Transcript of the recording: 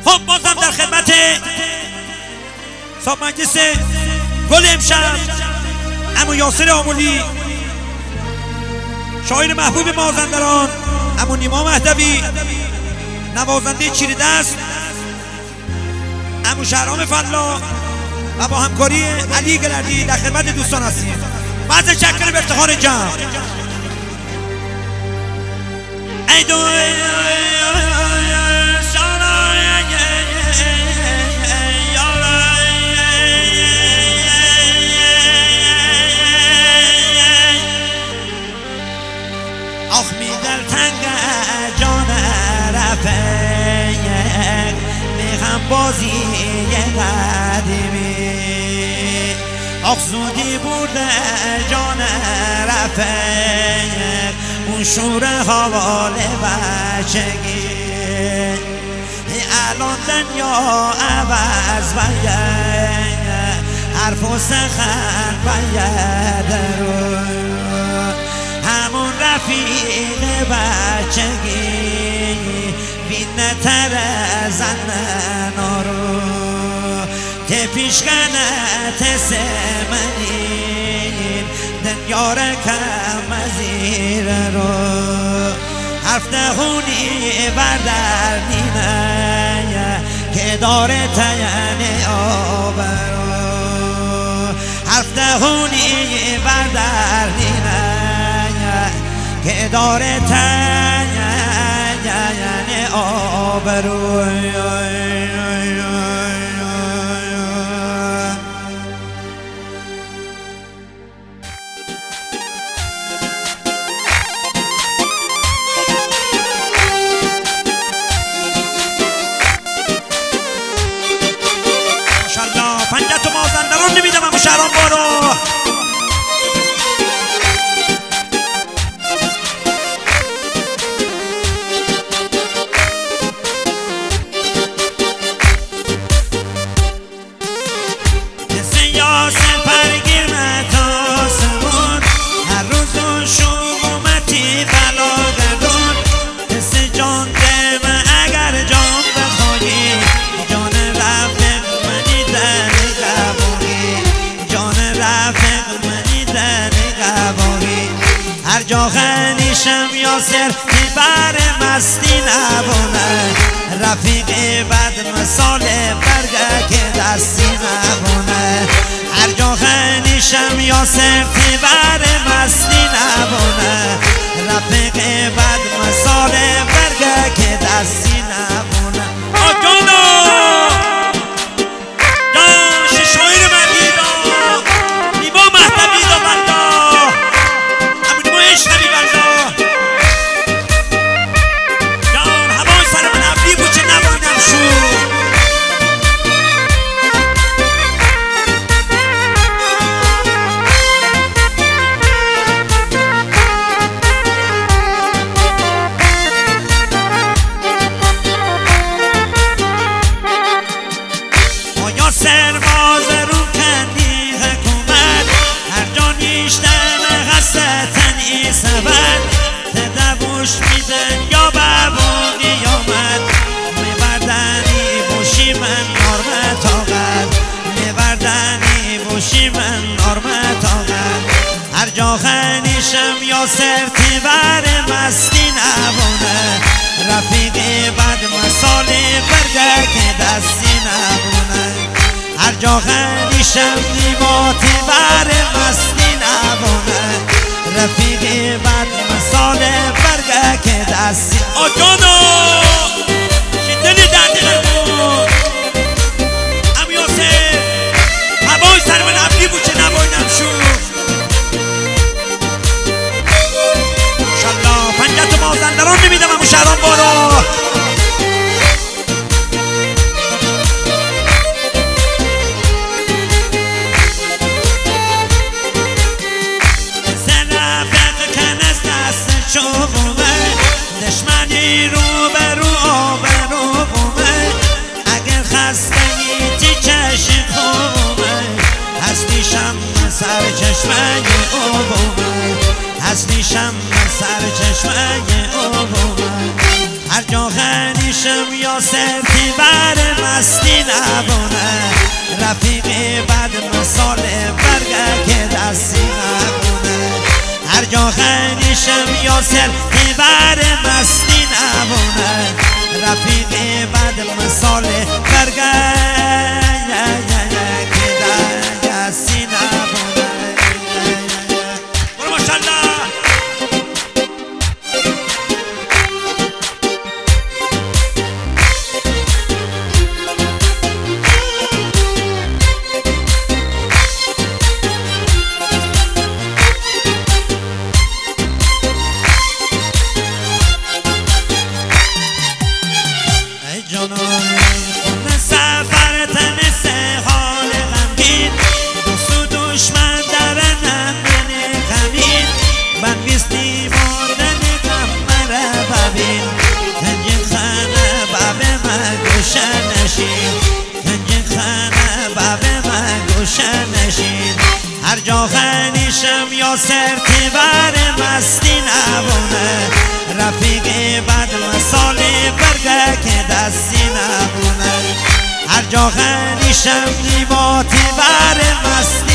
خب بازم در خدمت صاحب مجلس گل امشب عمو یاسر آملی، شاعر محبوب مازندران، عمو نیما مهدوی، نوازنده چیردست عمو شهرام فلاح و با همکاری علی گلردی در خدمت دوستان هستیم. بعد چکر به افتخار جمع آخ می دل تنگ جان رفیق میخم بازی قدیمی، آخ زودی بوده جان رفیق اون شور حوال بچگی، الان دنیا عوض باید حرف و سخن باید رو همون رفیق بچگی بینه تر زنن رو که پیشکنت سمنین دنیا را کم زیر رو حرف دهونی بردر نینه که داره تین آبرو حرف دهونی بردر نینه که داره تین آبرو ماشاءالله پنجت و مازندران نمیدم همون شهران بارو خنیشم یاسر که بر مستی نبونه رفیق بد مثال برگه که دستی نبونه هر جا خنیشم یاسر که بر مستی نبونه رفیق بد مثال برگه که دستی نبونه آجانا جان شاعر مردیدا نیما مهدوی دا بندا اشتری بندا جان هوای سر من ابری بود چه نباینم شو آیا سرباز رو کندی حکومت هر جا نیشتن غصتن ای سبت تدبوش میدن یا ببونی آمد میبردنی بوشی من نارم تاقت میبردنی بوشی من نارم تاقت هر جا خنیشم یا سرتی بر مستی نبونه رفیق بد مسال برگه که دستی نبونه هر جا خنیشم نیماتی بر مستی نبونه رفیق بد مثال برگه که دستی آجانا شدنی دردی قرمون عمو یاسر هوای سر من ابری بود چه نباینم شو ماشاءالله پنجت و مازندران نمیدم همون شهران بارو دشمنی رو برو آبرو بومه اگر خستگی تی چشم خوبه هستیشم سر چشمه او بومه هستیشم سر چشمه او بومه هر جا خنیش خنیشم یاسر تیبر مستی نبونه رفیق بد مثال برگه که دستی نبونه هر جا خنیشم یاسر تیبر مستی نبونه رفیق بد مثال برگه که دستی نبونه برو ماشالله خون سفر تنسه حال غمگین دوست و دشمن درنم من غمین من بیستی مردن غم مره ببین کنج خانه بابه من گوشه نشین کنج خانه بابه من گوشه نشین هر جا خنیشم یاسر تیبر مستی نبونه رفیق بد مثال برگه که دستی نبونه هر جا خنیشم نیما تیبر مستی